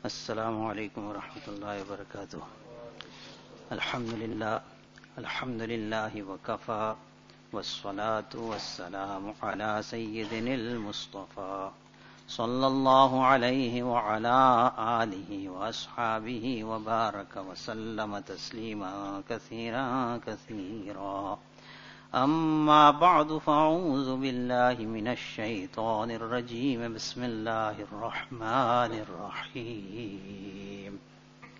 السلام عليكم ورحمة الله وبركاته. الحمد لله وكفى والصلاة والسلام على سيدنا المصطفى صلى الله عليه وعلى آله وأصحابه وبارك وسلم تسليما كثيرا كثيرا. أما بعد فأعوذ بالله من الشيطان الرجيم. بسم الله الرحمن الرحيم.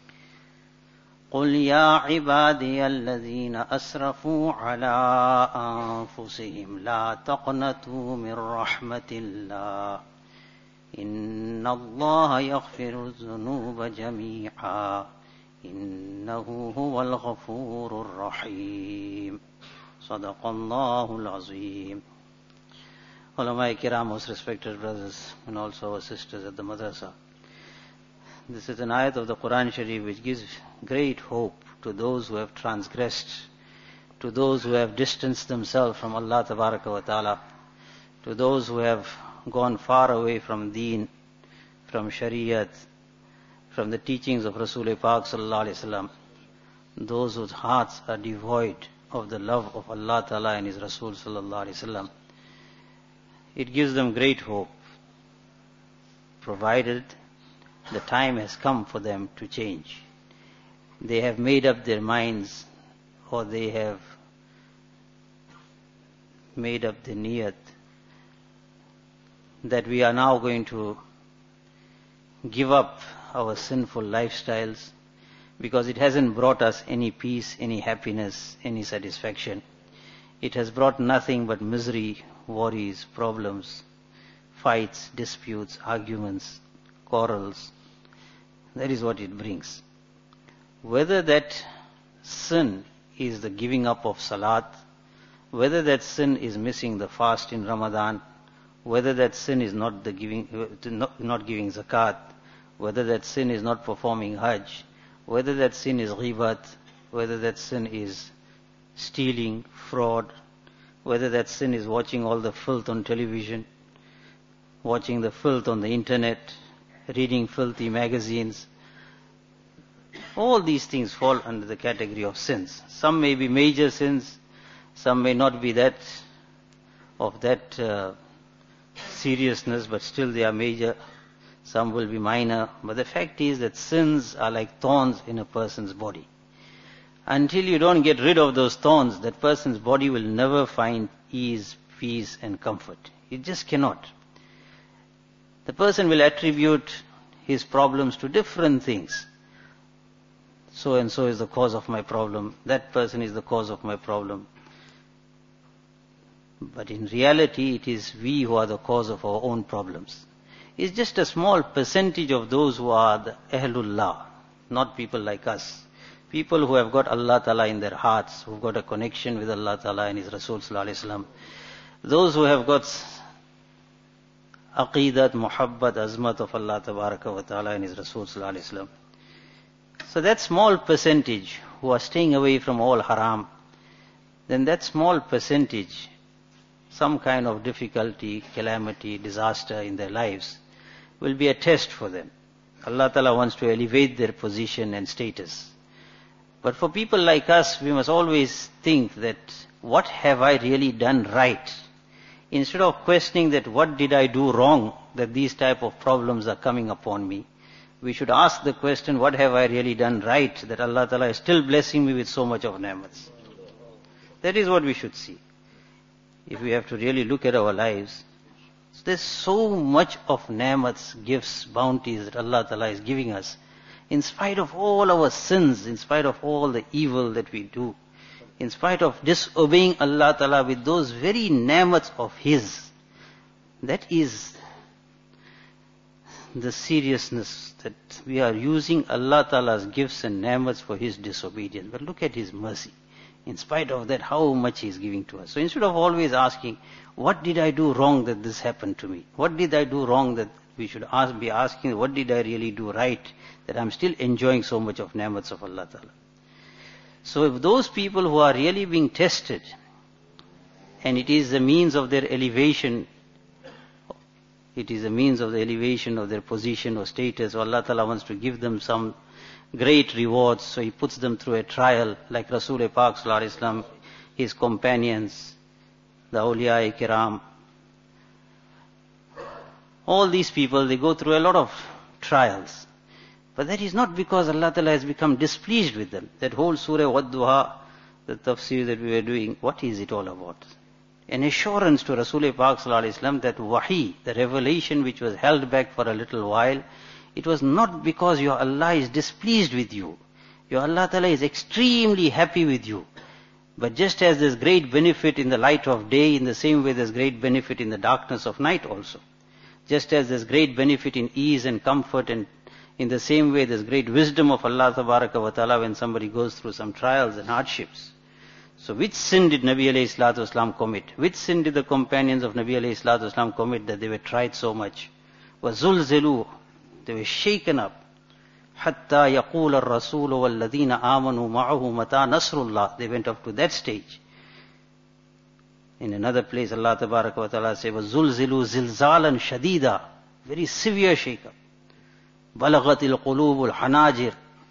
قل يا عبادي الذين أسرفوا على أنفسهم لا تقنطوا من رحمة الله إن الله يغفر الذنوب جميعا إنه هو الغفور الرحيم. صدق الله العظيم. Ulama Kiram, most respected brothers and also our sisters at the madrasa. This is an ayat of the Quran Sharif which gives great hope to those who have transgressed, to those who have distanced themselves from Allah Tabaraka wa Ta'ala, to those who have gone far away from Deen, from Shariat, from the teachings of Rasul Pak Sallallahu Alaihi Wasallam, those whose hearts are devoid of the love of Allah Ta'ala and His Rasul Sallallahu Alaihi Wasallam. It gives them great hope, provided the time has come for them to change. They have made up their minds, or they have made up the niyat that we are now going to give up our sinful lifestyles because it hasn't brought us any peace, any happiness, any satisfaction. It has brought nothing but misery, worries, problems, fights, disputes, arguments, quarrels. That is what it brings. Whether that sin is the giving up of salat, whether that sin is missing the fast in Ramadan, whether that sin is not giving zakat, whether that sin is not performing hajj, whether that sin is ghibat, whether that sin is stealing, fraud, whether that sin is watching all the filth on television, watching the filth on the internet, reading filthy magazines. All these things fall under the category of sins. Some may be major sins, some may not be that seriousness, but still they are major. Some will be minor. But the fact is that sins are like thorns in a person's body. Until you don't get rid of those thorns, that person's body will never find ease, peace and comfort. It just cannot. The person will attribute his problems to different things. So and so is the cause of my problem. That person is the cause of my problem. But in reality, it is we who are the cause of our own problems. It's just a small percentage of those who are the Ahlullah, not people like us. People who have got Allah Ta'ala in their hearts, who've got a connection with Allah Ta'ala and His Rasul Sallallahu Alaihi Wasallam. Those who have got aqidat, muhabbat, azmat of Allah Tabaraka wa Ta'ala and His Rasul Sallallahu Alaihi Wasallam. So that small percentage who are staying away from all haram, then that small percentage, some kind of difficulty, calamity, disaster in their lives will be a test for them. Allah Ta'ala wants to elevate their position and status. But for people like us, we must always think that what have I really done right? Instead of questioning that what did I do wrong that these type of problems are coming upon me, we should ask the question, what have I really done right that Allah Ta'ala is still blessing me with so much of ni'mats? That is what we should see. If we have to really look at our lives, there's so much of ni'mats, gifts, bounties that Allah Ta'ala is giving us. In spite of all our sins, in spite of all the evil that we do, in spite of disobeying Allah Ta'ala with those very ni'mats of His, that is the seriousness that we are using Allah Ta'ala's gifts and ni'mats for His disobedience. But look at His mercy. In spite of that, how much He is giving to us. So instead of always asking, what did I do wrong that this happened to me? What did I do wrong that we should be asking, what did I really do right that I'm still enjoying so much of ni'mats of Allah Ta'ala? So if those people who are really being tested, and it is the means of their elevation it is a means of the elevation of their position or status, or Allah Ta'ala wants to give them some great rewards, so He puts them through a trial, like Rasul Pak Sallallahu Alaihi Wasallam, his companions, the awliya kiram. All these people, they go through a lot of trials. But that is not because Allah Ta'ala has become displeased with them. That whole surah Wadduha, the tafsir that we were doing, what is it all about? An assurance to Rasul Pak Sallallahu Alaihi Wasallam that wahi, the revelation which was held back for a little while, it was not because your Allah is displeased with you. Your Allah Ta'ala is extremely happy with you. But just as there's great benefit in the light of day, in the same way there's great benefit in the darkness of night also. Just as there's great benefit in ease and comfort, and in the same way there's great wisdom of Allah Tabaraka wa Ta'ala when somebody goes through some trials and hardships. So which sin did Nabi alayhi salatu wasalam commit? Which sin did the companions of Nabi alayhi salatu wasalam commit that they were tried so much? وَزُلْزِلُوا, they were shaken up. حَتَّى يَقُولَ الرَّسُولُ وَالَّذِينَ آمَنُوا مَعَهُ مَتَى نَصْرُ اللَّهِ. They went up to that stage. In another place, Allah Tabaraka wa Ta'ala says, وَزُلْزِلُوا زِلْزَالًا شَدِيدًا, very severe shake-up. بَلَغَتِ الْقُلُوبُ الْحَنَاجِرِ,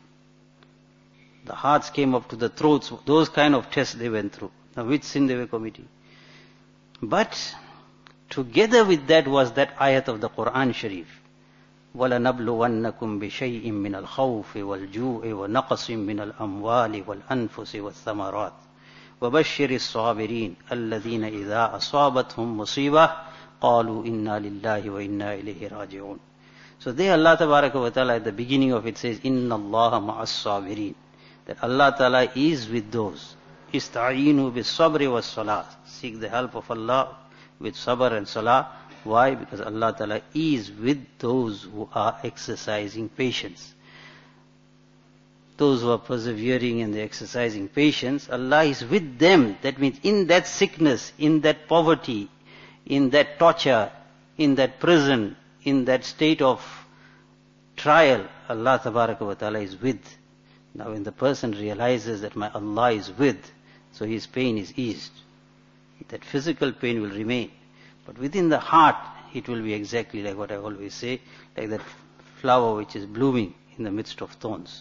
the hearts came up to the throats. Those kind of tests they went through. Now which sin they were committing? But together with that was that ayat of the Quran Sharif. وَلَنَبْلُوَنَّكُمْ بِشَيْءٍ مِّنَ الْخَوْفِ وَالْجُوعِ وَنَقْصٍ مِّنَ الْأَمْوَالِ وَالْأَنفُسِ وَالثَّمَرَاتِ وَبَشِّرِ الصَّابِرِينَ الَّذِينَ إِذَا أَصَابَتْهُمْ مُصِيبَةٌ قَالُوا إِنَّا لِلَّهِ وَإِنَّا إِلَيْهِ رَاجِعُونَ. So there Allah Tabaraka wa Ta'ala at the beginning of it says, إِنَّ اللَّهَ مَعَ الصَّابِرِينَ, that Allah Ta'ala is with those. إِسْتَعِينُوا بِالصَّبْرِ وَالصَّلَاةِ, seek the help of Allah with sabr and salah. Why? Because Allah Ta'ala is with those who are exercising patience. Those who are persevering and they're exercising patience, Allah is with them. That means in that sickness, in that poverty, in that torture, in that prison, in that state of trial, Allah Tabaraka wa Ta'ala is with. Now when the person realizes that my Allah is with, so his pain is eased. That physical pain will remain. But within the heart, it will be exactly like what I always say, like that flower which is blooming in the midst of thorns.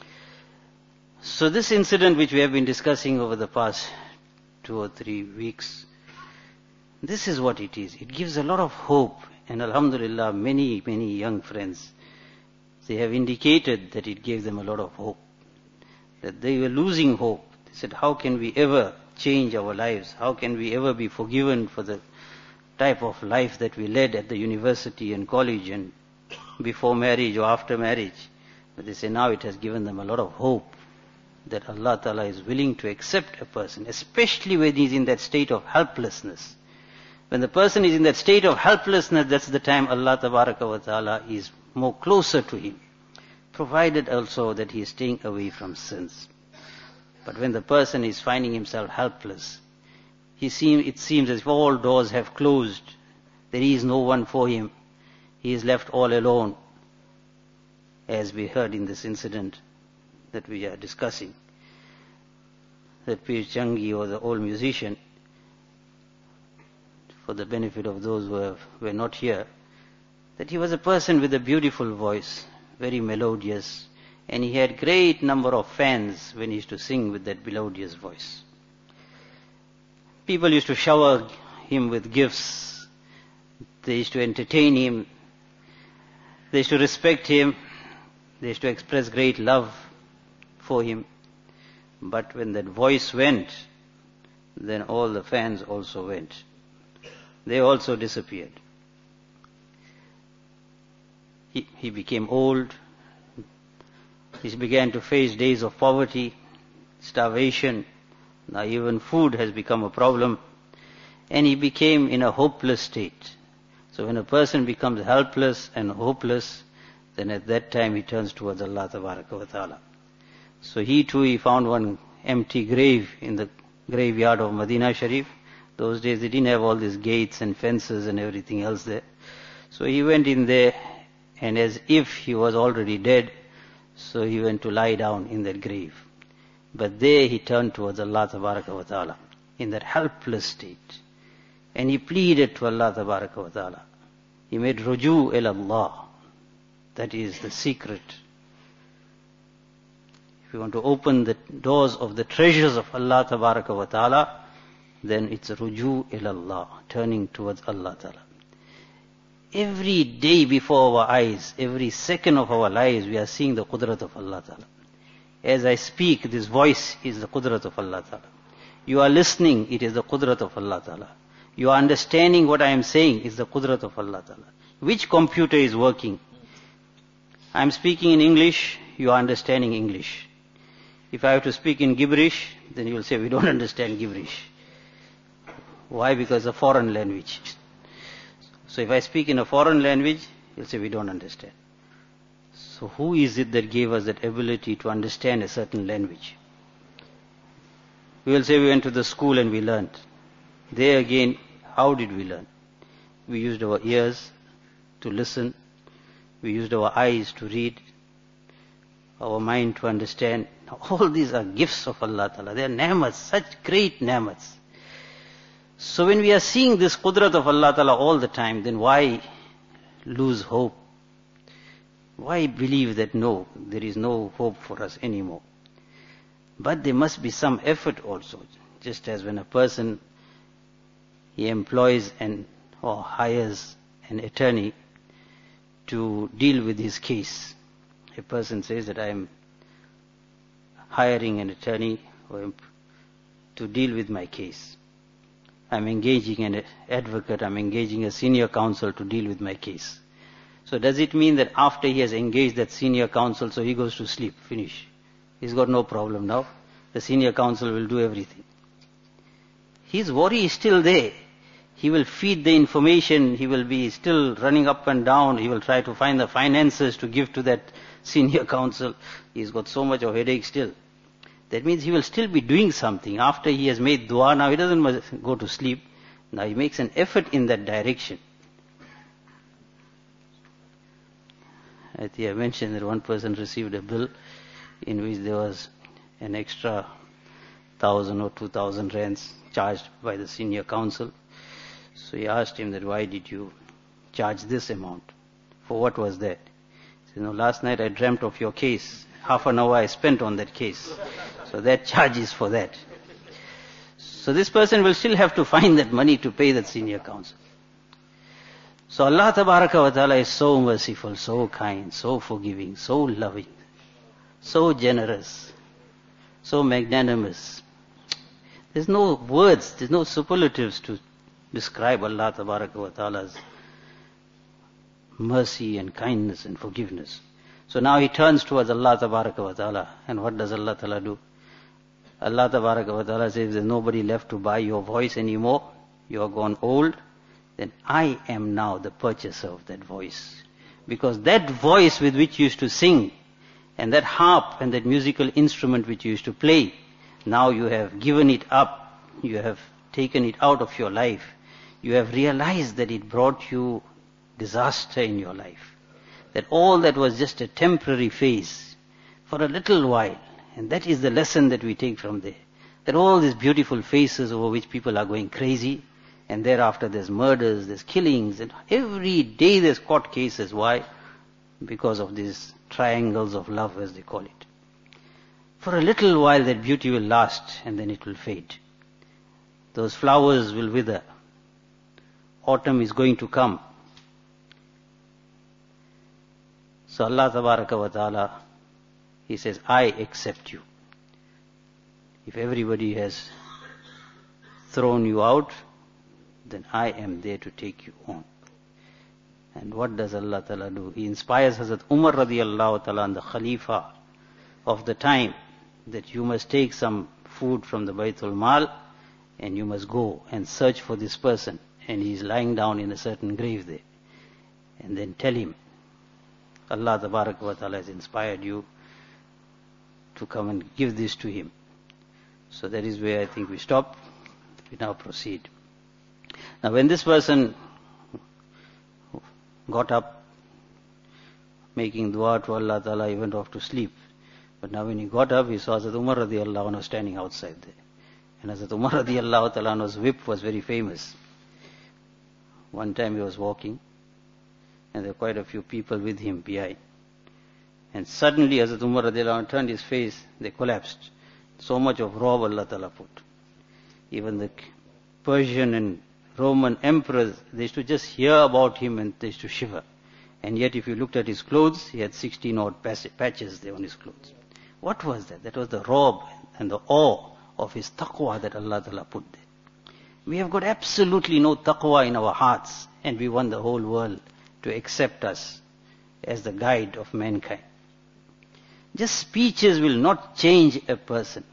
So this incident which we have been discussing over the past 2 or 3 weeks, this is what it is. It gives a lot of hope. And alhamdulillah, many, many young friends, they have indicated that it gave them a lot of hope. That they were losing hope. They said, how can we ever change our lives? How can we ever be forgiven for the type of life that we led at the university and college and before marriage or after marriage? But they say now it has given them a lot of hope that Allah Ta'ala is willing to accept a person, especially when he is in that state of helplessness. When the person is in that state of helplessness, that's the time Allah Tabaraka wa Ta'ala is more closer to him, provided also that he is staying away from sins. But when the person is finding himself helpless, it seems as if all doors have closed, there is no one for him, he is left all alone, as we heard in this incident that we are discussing. That Pir Changi was the old musician, for the benefit of those who were not here, that he was a person with a beautiful voice, very melodious, and he had great number of fans when he used to sing with that melodious voice. People used to shower him with gifts, they used to entertain him, they used to respect him, they used to express great love for him. But when that voice went, then all the fans also went. They also disappeared. He became old. He began to face days of poverty, starvation. Now even food has become a problem. And he became in a hopeless state. So when a person becomes helpless and hopeless, then at that time he turns towards Allah Tabaraka wa Ta'ala. So he found one empty grave in the graveyard of Medina Sharif. Those days they didn't have all these gates and fences and everything else there. So he went in there, and as if he was already dead, so he went to lie down in that grave. But there he turned towards Allah Tabaraka wa Ta'ala in that helpless state. And he pleaded to Allah Tabaraka wa Ta'ala. He made ruju ila Allah. That is the secret. If you want to open the doors of the treasures of Allah Tabaraka wa Ta'ala, then it's ruju ila Allah, turning towards Allah Ta'ala. Every day before our eyes, every second of our lives, we are seeing the qudrat of Allah Ta'ala. As I speak, this voice is the qudrat of Allah Ta'ala. You are listening, it is the qudrat of Allah Ta'ala. You are understanding what I am saying, is the qudrat of Allah Ta'ala. Which computer is working? I am speaking in English, you are understanding English. If I have to speak in gibberish, then you will say, we don't understand gibberish. Why? Because it's a foreign language. So if I speak in a foreign language, you'll say, we don't understand. So who is it that gave us that ability to understand a certain language? We will say we went to the school and we learned. There again, how did we learn? We used our ears to listen. We used our eyes to read. Our mind to understand. All these are gifts of Allah Ta'ala. They are ni'mats, such great ni'mats. So when we are seeing this qudrat of Allah Ta'ala all the time, then why lose hope? Why believe that no, there is no hope for us anymore? But there must be some effort also. Just as when a person, he employs or hires an attorney to deal with his case. A person says that I am hiring an attorney to deal with my case. I'm engaging an advocate, I'm engaging a senior counsel to deal with my case. So does it mean that after he has engaged that senior counsel, so he goes to sleep, finish? He's got no problem now. The senior counsel will do everything. His worry is still there. He will feed the information, he will be still running up and down, he will try to find the finances to give to that senior counsel. He's got so much of headache still. That means he will still be doing something. After he has made dua, now he doesn't go to sleep. Now he makes an effort in that direction. I think I mentioned that one person received a bill in which there was an extra 1,000 or 2,000 rands charged by the senior counsel. So he asked him that, why did you charge this amount? For what was that? He said, last night I dreamt of your case. Half an hour I spent on that case. So that charge is for that. So this person will still have to find that money to pay that senior counsel. So Allah Tabaraka wa Ta'ala is so merciful, so kind, so forgiving, so loving, so generous, so magnanimous. There's no words, there's no superlatives to describe Allah Tabaraka wa Ta'ala's mercy and kindness and forgiveness. So now he turns towards Allah Tabaraka wa Ta'ala. And what does Allah Ta'ala do? Allah Tabaraka wa Ta'ala says, there's nobody left to buy your voice anymore. You are gone old. Then I am now the purchaser of that voice. Because that voice with which you used to sing, and that harp and that musical instrument which you used to play, now you have given it up. You have taken it out of your life. You have realized that it brought you disaster in your life. That all that was just a temporary phase for a little while. And that is the lesson that we take from there. That all these beautiful faces over which people are going crazy, and thereafter there's murders, there's killings, and every day there's court cases. Why? Because of these triangles of love, as they call it. For a little while that beauty will last, and then it will fade. Those flowers will wither. Autumn is going to come. So Allah Tabaraka wa Ta'ala, He says, I accept you. If everybody has thrown you out, then I am there to take you on. And what does Allah Ta'ala do? He inspires Hazrat Umar radiallahu ta'ala, the Khalifa of the time, that you must take some food from the Baytul Mal and you must go and search for this person. And he is lying down in a certain grave there. And then tell him, Allah Tabaraka wa Ta'ala has inspired you to come and give this to him. So that is where I think we stop. We now proceed. Now when this person got up, making dua to Allah Ta'ala, he went off to sleep. But now when he got up, he saw Hazrat Umar radiallahu anhu standing outside there. And Hazrat Umar radiallahu ta'ala anhu's whip was very famous. One time he was walking, and there were quite a few people with him behind. And suddenly Hazrat Umar radiallahu anh turned his face, they collapsed. So much of robe Allah Ta'ala put. Even the Persian and Roman emperors, they used to just hear about him and they used to shiver. And yet if you looked at his clothes, he had 16 odd patches there on his clothes. What was that? That was the robe and the awe of his taqwa that Allah Ta'ala put there. We have got absolutely no taqwa in our hearts, and we want the whole world to accept us as the guide of mankind. Just speeches will not change a person.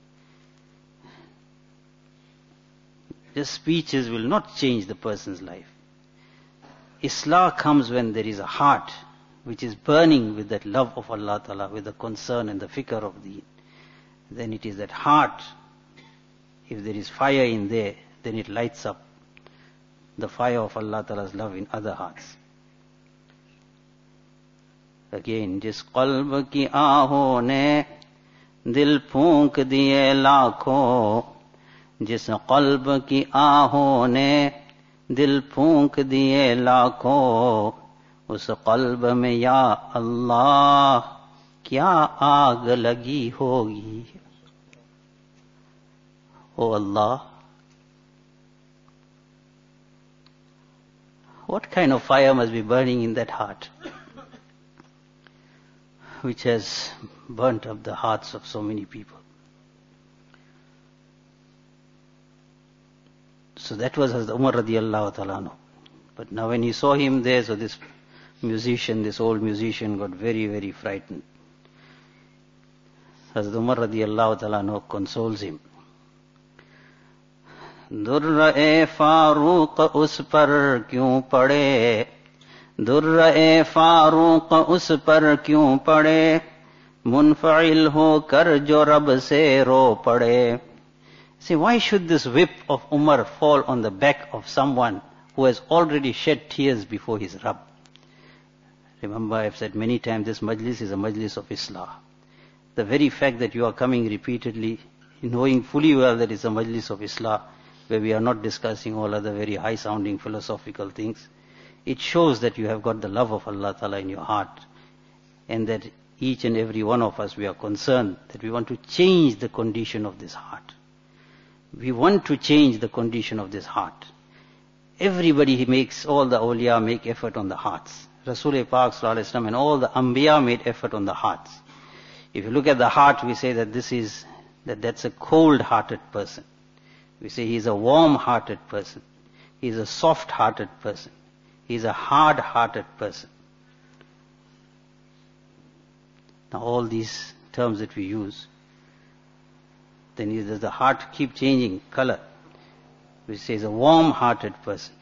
Just speeches will not change the person's life. Islah comes when there is a heart which is burning with that love of Allah Ta'ala, with the concern and the fikr of Deen. Then it is that heart, if there is fire in there, then it lights up the fire of Allah Ta'ala's love in other hearts. Again, जिस क़ल्ब की आहों ने दिल फूंक दिए लाखों, जिस क़ल्ब की आहों ने दिल फूंक दिए लाखों, उस क़ल्ब में या अल्लाह क्या आग लगी होगी. O Allah, what kind of fire must be burning in that heart, which has burnt up the hearts of so many people. So that was Hazrat Umar radiallahu ta'ala anhu. But now when he saw him there, so this musician, this old musician got very, very frightened. Hazrat Umar radiallahu ta'ala anhu consoles him. दुर्र-ए Farooq उस पर क्यों पड़े, दुर्र-ए फारूक उस पर क्यों पड़े, मुनफ़इल होकर जो रब से रो पड़े. See, why should this whip of Umar fall on the back of someone who has already shed tears before his Rabb? Remember, I've said many times, this majlis is a majlis of Islah. The very fact that you are coming repeatedly, knowing fully well that it's a majlis of Islah, where we are not discussing all other very high-sounding philosophical things, it shows that you have got the love of Allah Ta'ala in your heart, and that each and every one of us, we are concerned that we want to change the condition of this heart. We want to change the condition of this heart. Everybody makes, all the awliya make effort on the hearts. Rasul Pak Sallallahu Alaihi Wasallam and all the Anbiya made effort on the hearts. If you look at the heart, we say that that's a cold-hearted person. We say he's a warm-hearted person. He's a soft-hearted person. He's a hard-hearted person. Now all these terms that we use, then does the heart keep changing color? We say he's a warm-hearted person.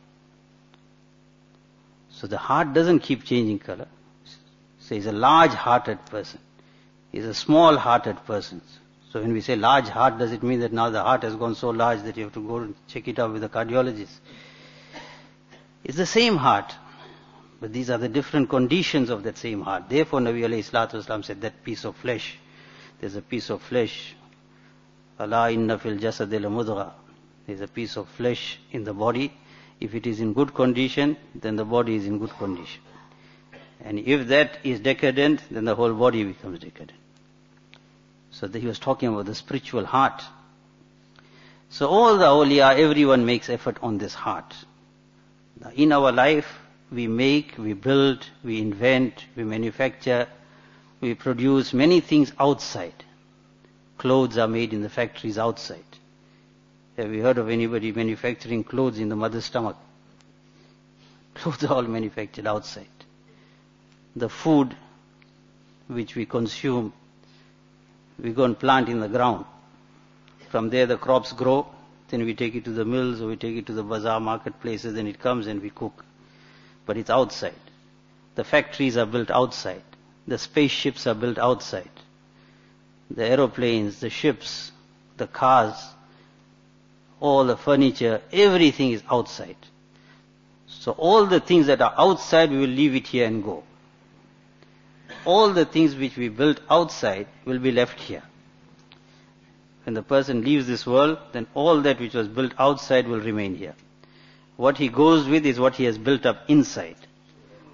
So the heart doesn't keep changing color. So he's a large-hearted person. He's a small-hearted person. So when we say large heart, does it mean that now the heart has gone so large that you have to go and check it out with a cardiologist? It's the same heart, but these are the different conditions of that same heart. Therefore Nabi alayhi salatu wasalam said that piece of flesh, there's a piece of flesh, Ala inna fil jasadi la mudgha, there's a piece of flesh in the body. If it is in good condition, then the body is in good condition. And if that is decadent, then the whole body becomes decadent. So he was talking about the spiritual heart. So all the awliya, everyone makes effort on this heart. Now in our life, we make, we build, we invent, we manufacture, we produce many things outside. Clothes are made in the factories outside. Have you heard of anybody manufacturing clothes in the mother's stomach? Clothes are all manufactured outside. The food which we consume, we go and plant in the ground. From there the crops grow, then we take it to the mills or we take it to the bazaar marketplaces, then it comes and we cook. But it's outside. The factories are built outside. The spaceships are built outside. The aeroplanes, the ships, the cars, all the furniture, everything is outside. So all the things that are outside, we will leave it here and go. All the things which we built outside will be left here. When the person leaves this world, then all that which was built outside will remain here. What he goes with is what he has built up inside.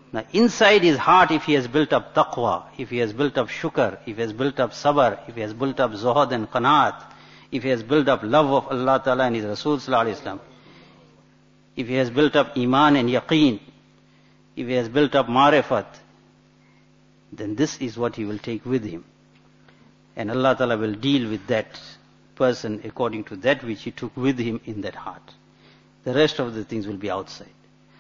Now inside his heart, if he has built up taqwa, if he has built up shukr, if he has built up sabr, if he has built up zuhud and qanaat, if he has built up love of Allah Ta'ala and His Rasul Sallallahu Alaihi Wasallam, if he has built up iman and yaqeen, if he has built up marifat, then this is what he will take with him. And Allah Ta'ala will deal with that person according to that which he took with him in that heart. The rest of the things will be outside.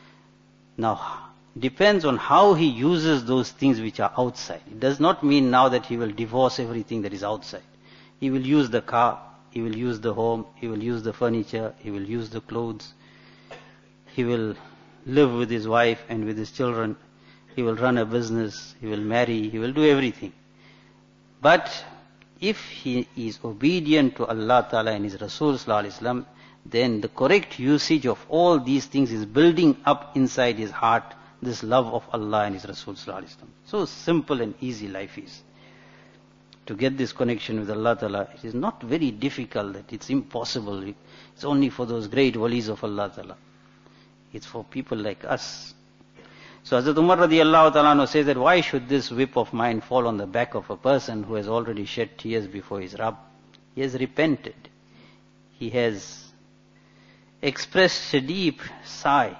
Now, depends on how he uses those things which are outside. It does not mean now that he will divorce everything that is outside. He will use the car, he will use the home, he will use the furniture, he will use the clothes. He will live with his wife and with his children. He will run a business, he will marry, he will do everything. But if he is obedient to Allah Ta'ala and His Rasul Sallallahu Alaihi Wasallam, then the correct usage of all these things is building up inside his heart this love of Allah and His Rasul Sallallahu Alaihi Wasallam. So simple and easy life is. To get this connection with Allah Ta'ala, it is not very difficult, that it's impossible. It's only for those great walis of Allah Ta'ala. It's for people like us. So Hazrat Umar radiallahu ta'ala says that why should this whip of mine fall on the back of a person who has already shed tears before his Rabb? He has repented. He has expressed a deep sigh,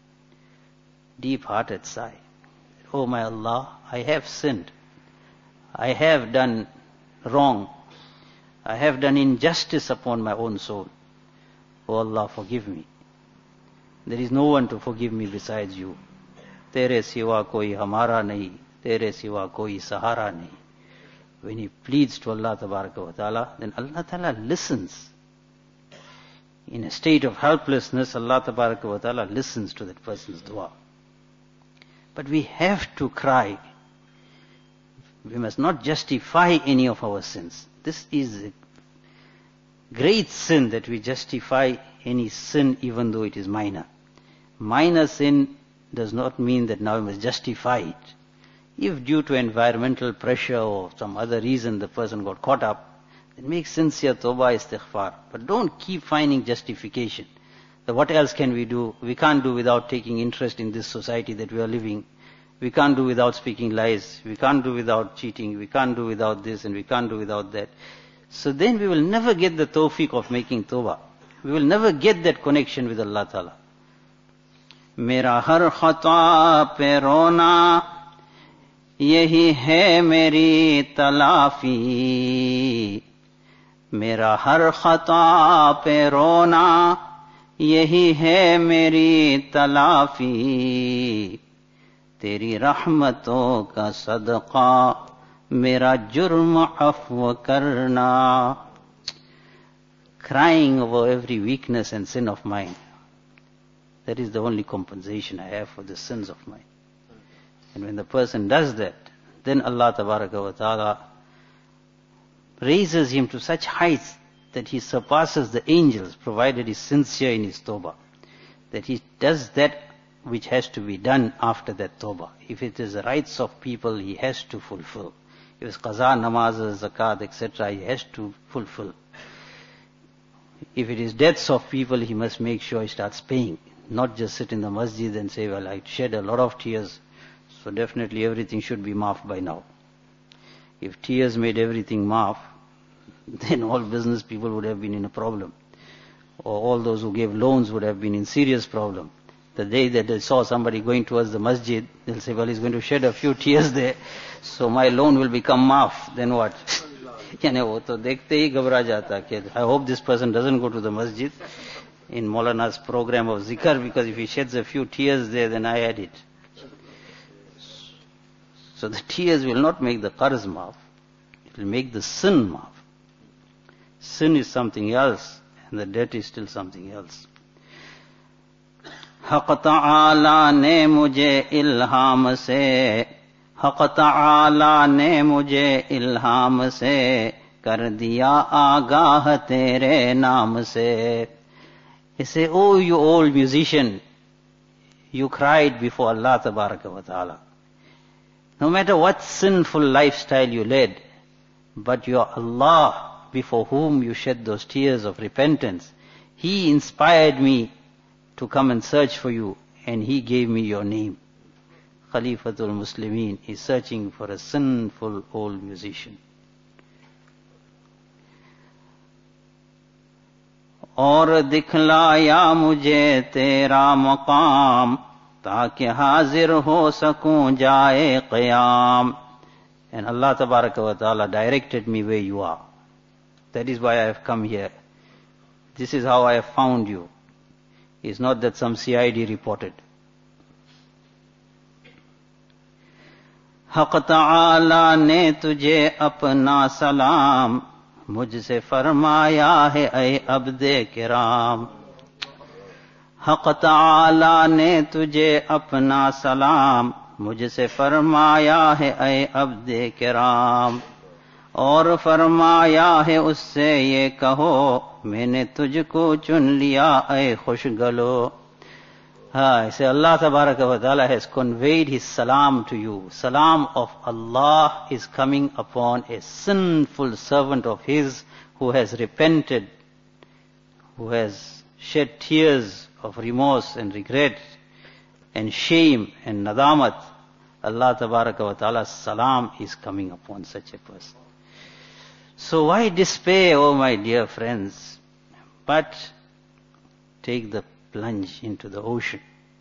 deep-hearted sigh. Oh my Allah, I have sinned. I have done wrong. I have done injustice upon my own soul. Oh Allah, forgive me. There is no one to forgive me besides you. Tere siwa koi hamara nahi, tere siwa koi sahara nahi. When he pleads to Allah Tabaraka wa Ta'ala, then Allah Ta'ala listens. In a state of helplessness, Allah Tabaraka wa Ta'ala listens to that person's dua. But we have to cry. We must not justify any of our sins. This is a great sin that we justify any sin even though it is minor. Minor sin does not mean that now we must justify it. If due to environmental pressure or some other reason the person got caught up, then make sincere tawbah istighfar. But don't keep finding justification. So what else can we do? We can't do without taking interest in this society that we are living. We can't do without speaking lies. We can't do without cheating. We can't do without this and we can't do without that. So then we will never get the tawfiq of making tawbah. We will never get that connection with Allah Ta'ala. मेरा हर खता पे रोना यही है मेरी तलाफी मेरा हर खता पे रोना यही है मेरी तलाफी तेरी रहमतों का सदका मेरा जुर्म अफ़्व करना. Crying over every weakness and sin of mine. That is the only compensation I have for the sins of mine. And when the person does that, then Allah Tabaraka wa Ta'ala raises him to such heights that he surpasses the angels, provided he is sincere in his tawbah. That he does that which has to be done after that tawbah. If it is the rights of people, he has to fulfill. If it's qaza, namaz, zakat, etc., he has to fulfill. If it is deaths of people, he must make sure he starts paying. Not just sit in the masjid and say, well, I shed a lot of tears, so definitely everything should be maaf by now. If tears made everything maaf, then all business people would have been in a problem. Or all those who gave loans would have been in serious problem. The day that they saw somebody going towards the masjid, they'll say, well, he's going to shed a few tears there, so my loan will become maaf. Then what? यानी वो तो देखते ही घबरा जाता कि I hope this person doesn't go to the masjid in Maulana's program of zikr, because if he sheds a few tears there, then I had it. So the tears will not make the qarz maaf. It will make the sin maaf. Sin is something else, and the debt is still something else. Haqq Ta'ala ne mujhe ilham se, Haqq Ta'ala ne mujhe ilham se, kar diya aagah tere naam se. He say, oh, you old musician, you cried before Allah Tabaraka wa Ta'ala. No matter what sinful lifestyle you led, but your Allah, before whom you shed those tears of repentance, He inspired me to come and search for you, and He gave me your name. Khalifatul Muslimin is searching for a sinful old musician. और दिखलाया मुझे तेरा मकाम ताकि हाजिर हो सकूं जाए क़याम. And Allah Tabaraka wa Ta'ala directed me where you are. That is why I have come here. This is how I have found you. It's not that some CID reported. हक़ ताला ने तुझे अपना सलाम मुझसे फरमाया है ऐ अब्दे किराम. हक़ ताला ने तुझे अपना सलाम मुझसे फरमाया है ऐ अब्दे किराम. और फरमाया है उससे ये कहो मैंने तुझको चुन लिया ऐ खुशगलो. I say Allah Tabaraka wa Ta'ala has conveyed His salam to you. Salam of Allah is coming upon a sinful servant of His who has repented, who has shed tears of remorse and regret and shame and nadamat. Allah Tabaraka wa Ta'ala's salam is coming upon such a person. So why despair, oh my dear friends, but take the plunge into the ocean.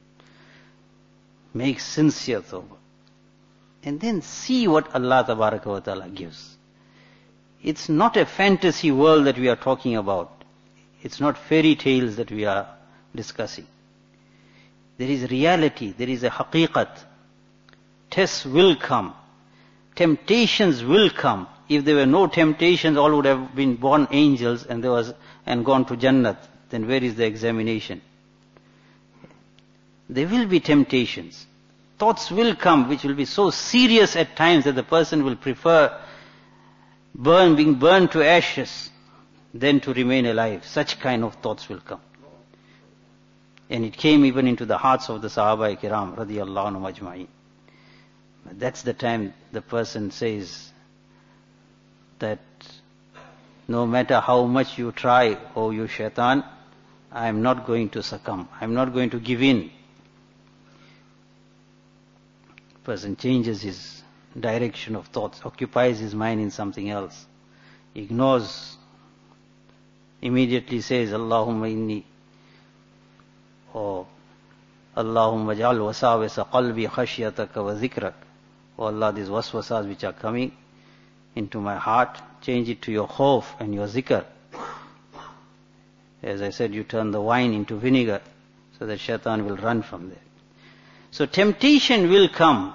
Make sincere tawbah. And then see what Allah Tabaraka wa Ta'ala gives. It's not a fantasy world that we are talking about. It's not fairy tales that we are discussing. There is reality, there is a haqiqat. Tests will come. Temptations will come. If there were no temptations, all would have been born angels and gone to Jannat. Then where is the examination? There will be temptations. Thoughts will come which will be so serious at times that the person will prefer being burned to ashes than to remain alive. Such kind of thoughts will come. And it came even into the hearts of the Sahaba Kiram radiyallahu anhum ajma'in. That's the time the person says that no matter how much you try, oh you shaitan, I am not going to succumb. I am not going to give in. Person changes his direction of thoughts, occupies his mind in something else, ignores, immediately says, Allahumma inni, or Allahumma ja'al wasawisa qalbi khashyataka wa zikrak. Oh Allah, these waswasas which are coming into my heart, change it to your khawf and your zikr. As I said, you turn the wine into vinegar so that shaitan will run from there. So temptation will come,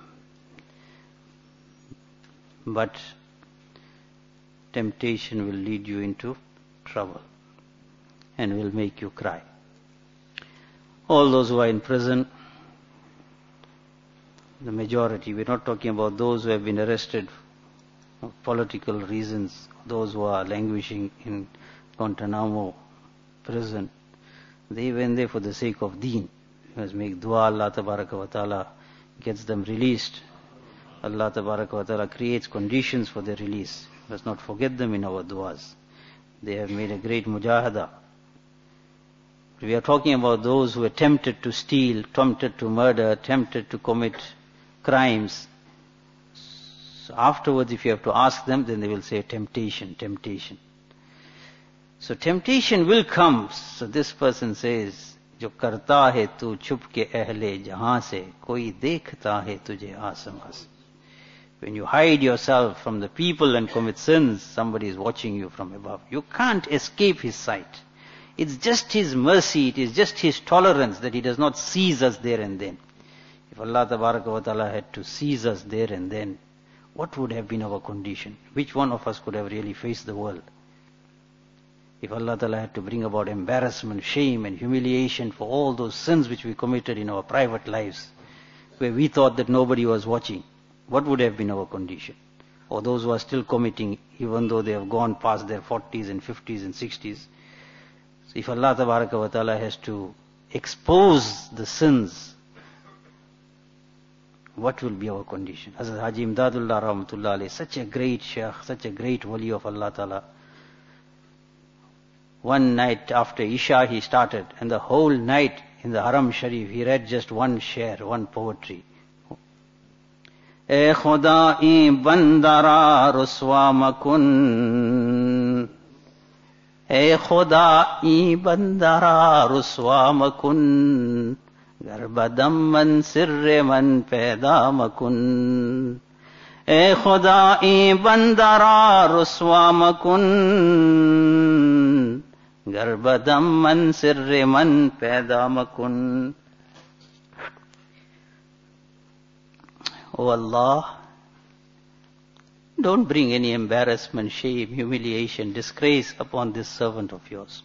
but temptation will lead you into trouble and will make you cry. All those who are in prison, the majority, we're not talking about those who have been arrested for political reasons, those who are languishing in Guantanamo prison. They went there for the sake of deen. We must make dua, Allah Tabaraka wa Ta'ala gets them released. Allah Tabaraka wa Ta'ala creates conditions for their release. We must not forget them in our duas. They have made a great mujahada. We are talking about those who were tempted to steal, tempted to murder, tempted to commit crimes. So afterwards, if you have to ask them, then they will say temptation, temptation. So temptation will come. So this person says, जो करता है तू छुप के अहले जहां से कोई देखता है तुझे आसमां से. When you hide yourself from the people and commit sins, somebody is watching you from above. You can't escape his sight. It's just his mercy, it is just his tolerance that he does not seize us there and then. If Allah Tabaraka wa Ta'ala had to seize us there and then, what would have been our condition? Which one of us could have really faced the world? If Allah Ta'ala had to bring about embarrassment, shame and humiliation for all those sins which we committed in our private lives, where we thought that nobody was watching, what would have been our condition? Or those who are still committing, even though they have gone past their 40s and 50s and 60s. So if Allah Tabaraka wa Ta'ala has to expose the sins, what will be our condition? Hazrat Haji Imdadullah Rahmatullah alayhi, such a great Shaykh, such a great wali of Allah Ta'ala. One night after Isha he started, and the whole night in the Haram Sharif he read just one share, one poetry, ए खुदाई बंदरा रुस्वा मकुन, ए खुदाई बंदरा रुस्वा मकुन, गर्बदम मन सिर्रे मन पैदा मकुन। ए खुदाई बंदरा रुस्वा मकुन, गर्बदम मन सिर्रे मन पैदा मकुन। O Allah, don't bring any embarrassment, shame, humiliation, disgrace upon this servant of yours.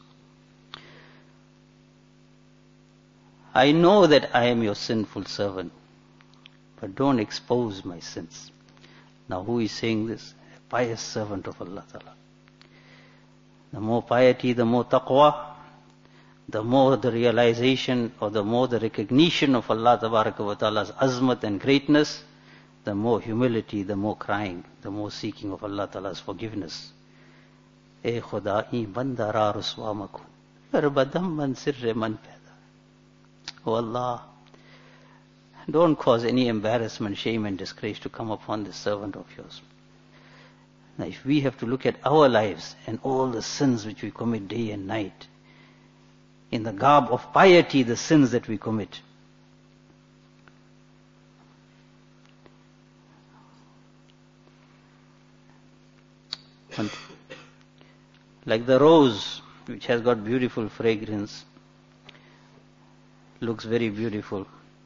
I know that I am your sinful servant, but don't expose my sins. Now who is saying this? A pious servant of Allah Ta'ala. The more piety, the more taqwa, the more the realization or the more the recognition of Allah Ta'ala's azmat and greatness, the more humility, the more crying, the more seeking of Allah Ta'ala's forgiveness. E Khuda'i bandara ruswa makun, arbadam man sirre man paida. O Allah, don't cause any embarrassment, shame and disgrace to come upon this servant of yours. Now if we have to look at our lives and all the sins which we commit day and night, in the garb of piety, the sins that we commit, like the rose, which has got beautiful fragrance, looks very beautiful.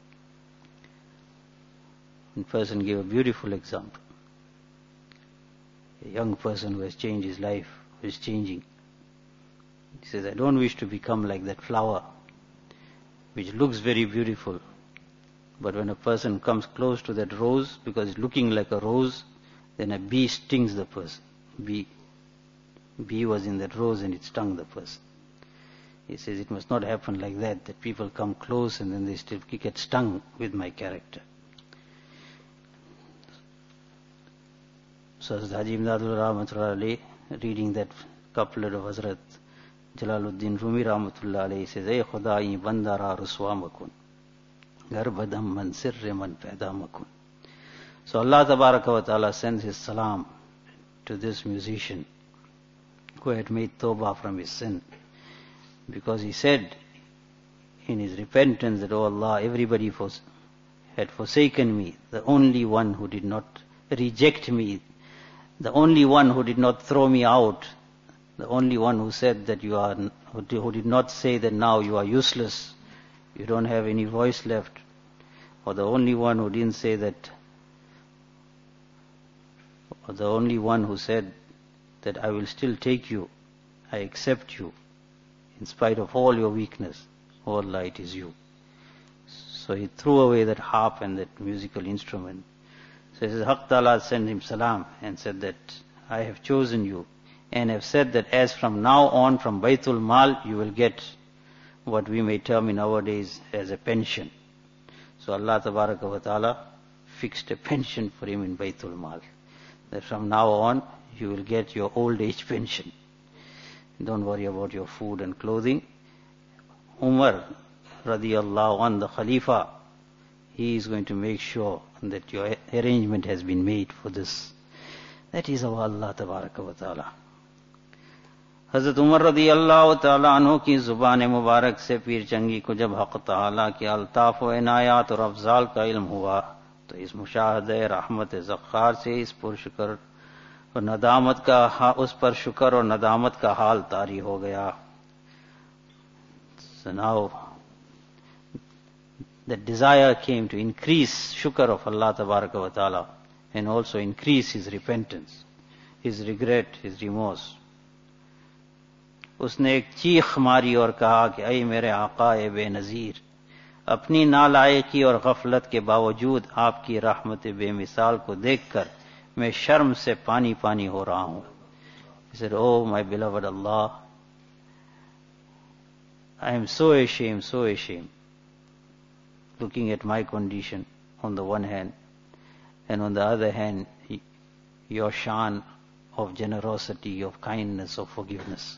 One person gave a beautiful example. A young person who has changed his life, who is changing. He says, I don't wish to become like that flower, which looks very beautiful. But when a person comes close to that rose, because it's looking like a rose, then a bee stings the person. Bee was in that rose and it stung the person. He says, it must not happen like that, that people come close and then they still get stung with my character. So as Haji Imdadul Rahmatullah alayhi, reading that couplet of Hazrat Jalaluddin Rumi Rahmatullah alayhi, says, Ay Khuda'i bandara ruswa makun, garbadam man sirre man paida makun. So Allah Tabaraka wa Ta'ala sends His salam to this musician who had made tawbah from his sin. Because he said in his repentance that, Oh Allah, everybody had forsaken me, the only one who did not reject me, the only one who did not throw me out, the only one who said that who did not say that now you are useless, you don't have any voice left, or the only one who didn't say that, or the only one who said that I will still take you, I accept you, in spite of all your weakness. Oh Allah, it is you. So he threw away that harp and that musical instrument. So he says, Haqq Ta'ala sent him salam and said that I have chosen you and have said that as from now on from Baitul Mal you will get what we may term in nowadays as a pension. So Allah Tabaraka wa Ta'ala fixed a pension for him in Baitul Mal. That from now on you will get your old age pension. Don't worry about your food and clothing. Umar radiyallahu anh, the Khalifa, he is going to make sure that your arrangement has been made for this. That is our Allah Tabaraka wa Ta'ala. Hazrat Umar radiyallahu ta'ala anhu की ज़ुबान मुबारक से पीर चंगी को जब हक़ ताला के अल्ताफ़ व इनायात और अफ़ज़ाल का इल्म हुआ तो इस मुशाहदे रहमत ज़ख़्ख़ार से इस पुरशुक्र और नदामत का उस पर शुक्र और नदामत का हाल तारी हो गया. So now that desire came to increase shukr of Allah Tabaraka wa Ta'ala and also increase his repentance, his regret, his remorse. उसने एक चीख मारी और कहा कि ऐ मेरे आका ए बेनज़ीर, अपनी नालायकी और गफलत के बावजूद आपकी रहमत बेमिसाल को देखकर मैं शर्म से पानी पानी हो रहा हूं. He said, Oh my beloved Allah, I am so ashamed, looking at my condition on the one hand, and on the other hand, your shan of generosity, of kindness, of forgiveness.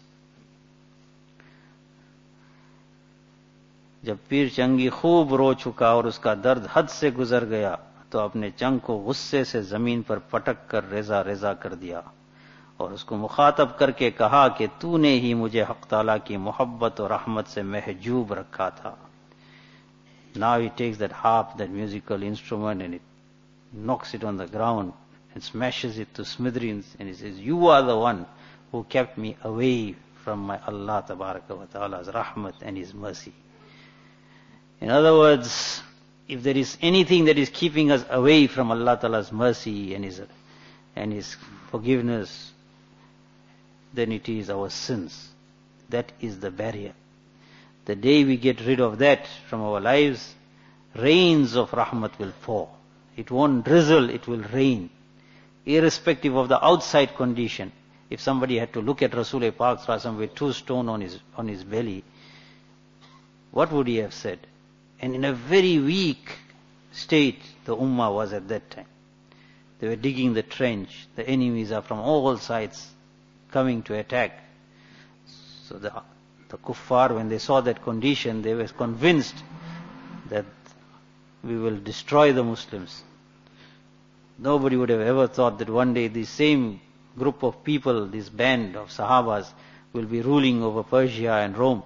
जब पीर चंगी खूब रो चुका और उसका दर्द हद से गुजर गया तो अपने चंग को गुस्से से जमीन पर पटक कर रेजा रेजा कर दिया और उसको मुखातब करके कहा कि तूने ही मुझे हक ताला की मोहब्बत और रहमत से महजूब रखा था. Now he takes that harp, that musical instrument, and it knocks it on the ground and smashes it to smithereens, and he says, you are the one who kept me away from my Allah Tabaraka wa Ta'ala's rahmat and His mercy. In other words, if there is anything that is keeping us away from Allah Ta'ala's mercy and His forgiveness, then it is our sins. That is the barrier. The day we get rid of that from our lives, rains of rahmat will fall. It won't drizzle, it will rain. Irrespective of the outside condition. If somebody had to look at Rasul Pak Sallallahu with 2 stones on his belly, what would he have said? And in a very weak state, the ummah was at that time. They were digging the trench. The enemies are from all sides coming to attack. So the kuffar, when they saw that condition, they were convinced that we will destroy the Muslims. Nobody would have ever thought that one day this same group of people, this band of Sahabas, will be ruling over Persia and Rome.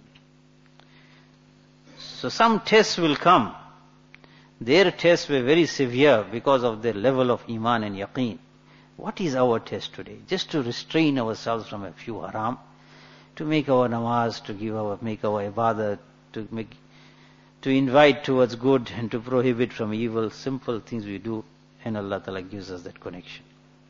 So some tests will come. Their tests were very severe because of their level of iman and yaqeen. What is our test today? Just to restrain ourselves from a few haram, to make our namaz, to make our ibadah, to invite towards good and to prohibit from evil, simple things we do, and Allah Ta'ala gives us that connection.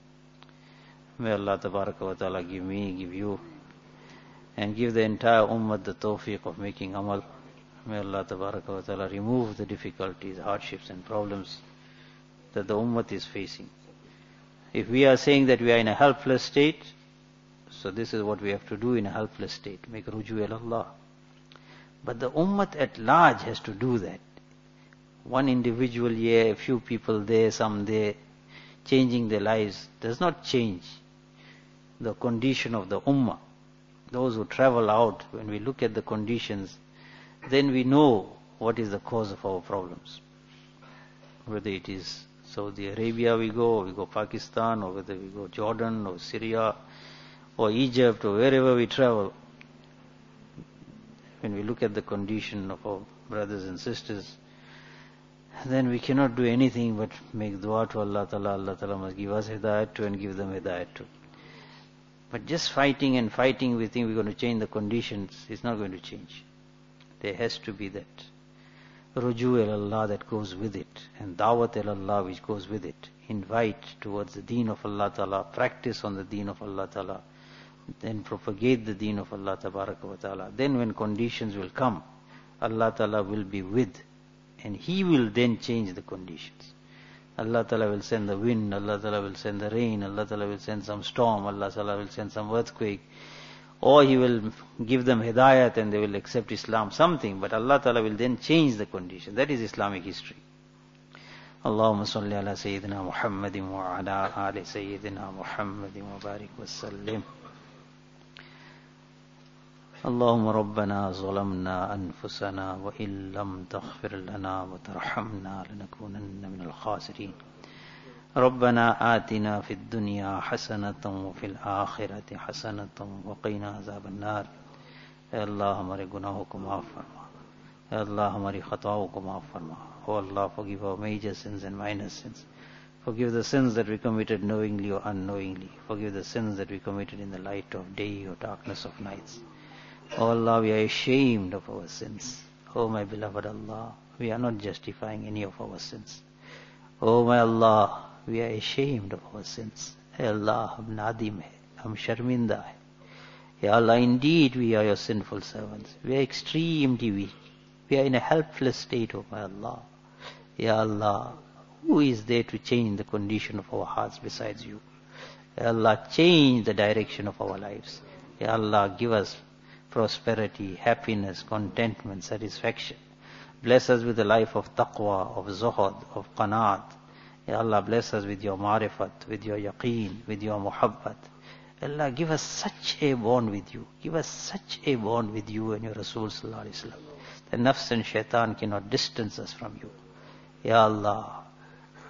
May Allah Tabaraka wa Ta'ala give me, give you, and give the entire ummah the tawfiq of making amal. May Allah Tabaraka wa Ta'ala remove the difficulties, hardships and problems that the ummah is facing. If we are saying that we are in a helpless state, so this is what we have to do in a helpless state, make ruju ila Allah. But the ummah at large has to do that. One individual here, a few people there, some there, changing their lives does not change the condition of the ummah. Those who travel out, when we look at the conditions, then we know what is the cause of our problems. Whether it is Saudi Arabia we go Pakistan, or whether we go Jordan or Syria or Egypt or wherever we travel. When we look at the condition of our brothers and sisters, then we cannot do anything but make dua to Allah Ta'ala. Allah Ta'ala must give us hidayat to and give them hidayat to. But just fighting and fighting, we think we're going to change the conditions. It's not going to change. There has to be that ruju ilallah that goes with it, and dawat ilallah which goes with it. Invite towards the deen of Allah Ta'ala, practice on the deen of Allah Ta'ala, then propagate the deen of Allah Tabaraka wa Ta'ala. Then when conditions will come, Allah Ta'ala will be with, and He will then change the conditions. Allah Ta'ala will send the wind, Allah Ta'ala will send the rain, Allah Ta'ala will send some storm, Allah Ta'ala will send some earthquake, or He will give them hidayat and they will accept Islam, something, but Allah Ta'ala will then change the condition. That is Islamic history. Allahumma salli ala Sayyidina Muhammadin wa ala ali Sayyidina Muhammadin wa barik wa sallim. اللهم ربنا ظلمنا أنفسنا وإن لم تغفر لنا وترحمنا لنكونن من الخاسرين ربنا آتنا في الدنيا حسنة وفي الآخرة حسنة وقنا عذاب النار. اے اللہ ہمارے گناہوں کو معاف فرما, اے اللہ ہماری خطاؤں کو معاف فرما. Oh Allah, forgive our major sins and minor sins. Forgive the sins that we committed knowingly or unknowingly. Forgive the sins that we committed in the light of day or darkness of nights. Oh Allah, we are ashamed of our sins. Oh my beloved Allah, we are not justifying any of our sins. Oh my Allah, we are ashamed of our sins. Hey Allah, hum nadim hai, hum sharminda hai. Ya Allah, indeed we are your sinful servants. We are extremely weak. We are in a helpless state, oh my Allah. Ya Allah, who is there to change the condition of our hearts besides you? Ya Allah, change the direction of our lives. Ya Allah, give us prosperity, happiness, contentment, satisfaction. Bless us with the life of taqwa, of zuhud, of qanaat. Ya Allah, bless us with your marifat, with your yaqeen, with your muhabbat. Allah, give us such a bond with you. Give us such a bond with you and your Rasul Sallallahu Alaihi Wasallam. The nafs and shaitan cannot distance us from you. Ya Allah,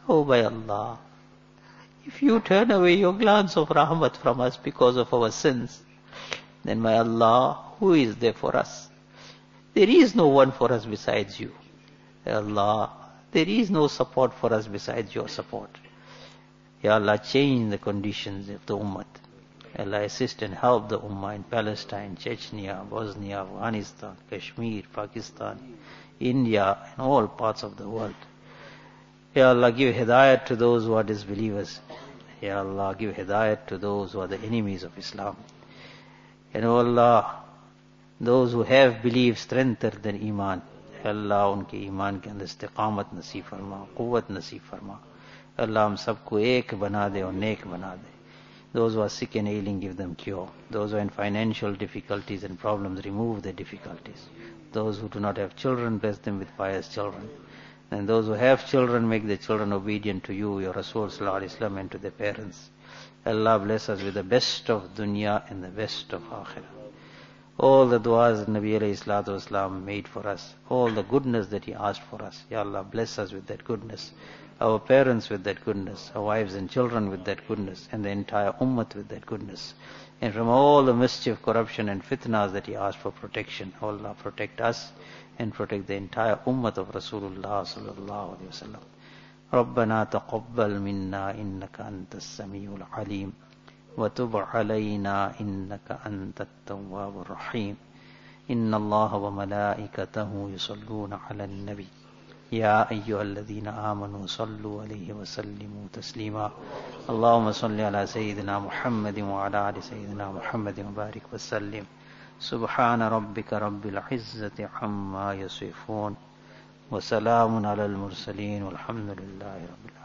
Oh by Allah, if you turn away your glance of rahmat from us because of our sins, then by Allah, who is there for us? There is no one for us besides you. Ya Allah, there is no support for us besides your support. Ya Allah, change the conditions of the ummah. Ya Allah, assist and help the ummah in Palestine, Chechnya, Bosnia, Afghanistan, Kashmir, Pakistan, India, and all parts of the world. Ya Allah, give hidayat to those who are disbelievers. Ya Allah, give hidayat to those who are the enemies of Islam. And O Allah, those who have belief strengthen their iman. Ya Allah, उनके ईमान के अंदर इस्तिकामत नसीब फरमा, क़ुव्वत नसीब फरमा. Allah, हम सबको एक बना दे और नेक बना दे. Those who are sick and ailing, give them cure. Those who are in financial difficulties and problems, remove their difficulties. Those who do not have children, bless them with pious children. And those who have children, make their children obedient to you, your Rasul Sallallahu Alaihi Wasallam, and to their parents. Allah, bless us with the best of dunya and the best of akhirah. All the du'as Nabi alayhi salatu wasalam made for us, all the goodness that he asked for us, Ya Allah, bless us with that goodness. Our parents with that goodness, our wives and children with that goodness, and the entire ummah with that goodness. And from all the mischief, corruption and fitnas that he asked for protection, O Allah, protect us and protect the entire ummah of Rasulullah sallallahu alayhi wa sallam. ربنا تقبل منا إنك أنت السميع العليم وتب علينا إنك أنت التواب الرحيم إن الله وملائكته يصلون على النبي يا أيها الذين آمنوا صلوا عليه وسلموا تسليما اللهم صل على سيدنا محمد وعلى آل سيدنا محمد وبارك وسلم سبحان ربك رب العزة عما يصفون وسلام على المرسلين والحمد لله رب العالمين.